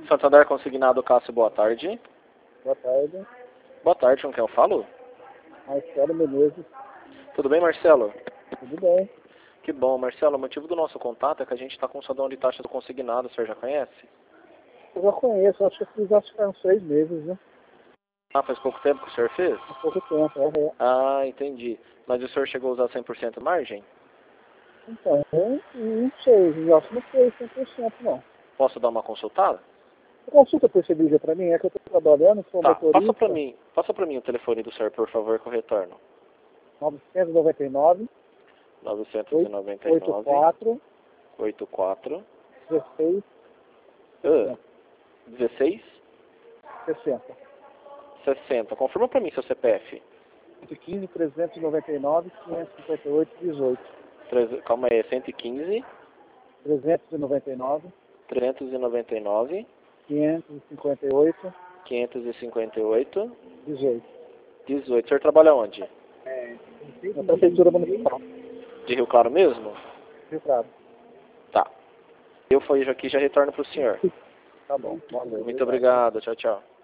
Santander Consignado Cássio, boa tarde. Boa tarde. Boa tarde, com quem eu falo? Marcelo Menezes. Tudo bem, Marcelo? Tudo bem? Que bom, Marcelo. O motivo do nosso contato é que a gente está com um salão de taxas do consignado, o senhor já conhece? Eu já conheço, acho que eu fiz acho que há uns 6 meses, né? Ah, faz pouco tempo que o senhor fez? Há pouco tempo, é. Ah, entendi. Mas o senhor chegou a usar 100% margem? Então, eu não sei, eu acho que não foi 100% não. Posso dar uma consultada? Você consulta por cerveja pra mim? É que eu tô trabalhando, sou Tá, motorista. passa pra mim o telefone do senhor, por favor, que eu retorno. 999 999 84 84 16 16 60. 60. Confirma pra mim seu CPF. 115 399 558 18. Calma aí, 115 399 399 558 558 18. 18. O senhor trabalha onde? Na Prefeitura Municipal. De Rio Claro mesmo? Rio Claro. Tá. Eu fui aqui e já retorno pro senhor. Tá bom. Valeu. Muito obrigado. Tchau, tchau.